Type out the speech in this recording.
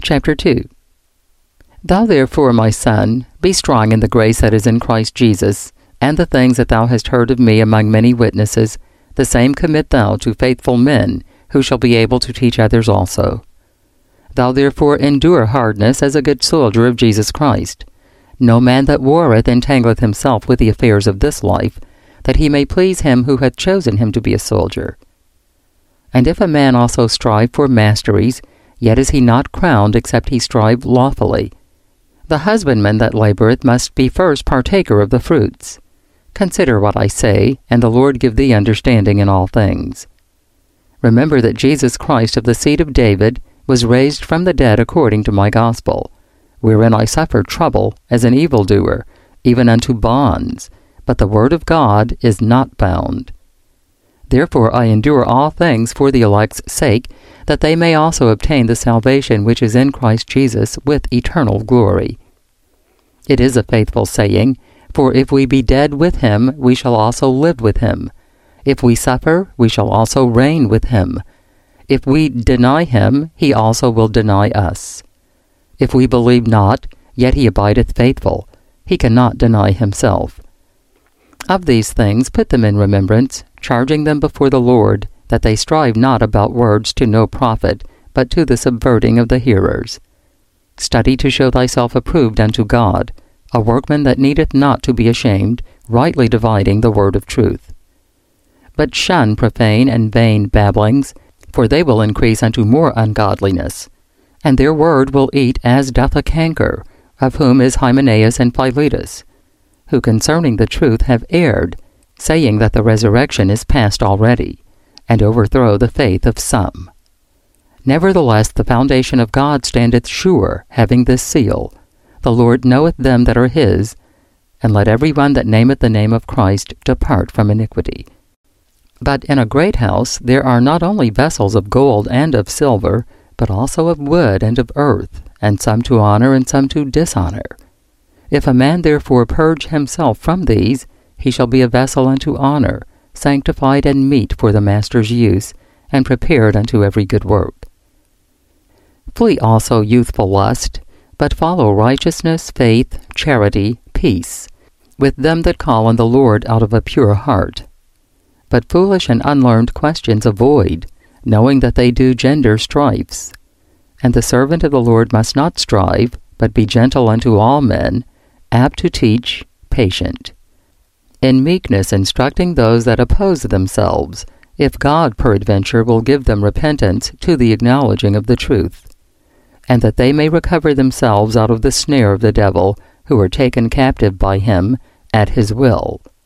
Chapter 2. Thou therefore, my son, be strong in the grace that is in Christ Jesus, and the things that thou hast heard of me among many witnesses, the same commit thou to faithful men, who shall be able to teach others also. Thou therefore endure hardness as a good soldier of Jesus Christ. No man that warreth entangleth himself with the affairs of this life, that he may please him who hath chosen him to be a soldier. And if a man also strive for masteries, yet is he not crowned except he strive lawfully. The husbandman that laboureth must be first partaker of the fruits. Consider what I say, and the Lord give thee understanding in all things. Remember that Jesus Christ of the seed of David was raised from the dead according to my gospel, wherein I suffered trouble as an evildoer, even unto bonds, but the word of God is not bound. Therefore I endure all things for the elect's sake, that they may also obtain the salvation which is in Christ Jesus with eternal glory. It is a faithful saying, for if we be dead with him, we shall also live with him. If we suffer, we shall also reign with him. If we deny him, he also will deny us. If we believe not, yet he abideth faithful. He cannot deny himself. Of these things put them in remembrance, charging them before the Lord, that they strive not about words to no profit, but to the subverting of the hearers. Study to show thyself approved unto God, a workman that needeth not to be ashamed, rightly dividing the word of truth. But shun profane and vain babblings, for they will increase unto more ungodliness. And their word will eat as doth a canker, of whom is Hymenaeus and Philetus, who concerning the truth have erred, saying that the resurrection is past already, and overthrow the faith of some. Nevertheless the foundation of God standeth sure, having this seal, The Lord knoweth them that are his, and let every one that nameth the name of Christ depart from iniquity. But in a great house there are not only vessels of gold and of silver, but also of wood and of earth, and some to honor and some to dishonor. If a man therefore purge himself from these, he shall be a vessel unto honor, sanctified and meet for the master's use, and prepared unto every good work. Flee also youthful lust, but follow righteousness, faith, charity, peace, with them that call on the Lord out of a pure heart. But foolish and unlearned questions avoid, knowing that they do gender strifes. And the servant of the Lord must not strive, but be gentle unto all men, apt to teach, patient. In meekness instructing those that oppose themselves, if God peradventure will give them repentance to the acknowledging of the truth, and that they may recover themselves out of the snare of the devil, who are taken captive by him at his will.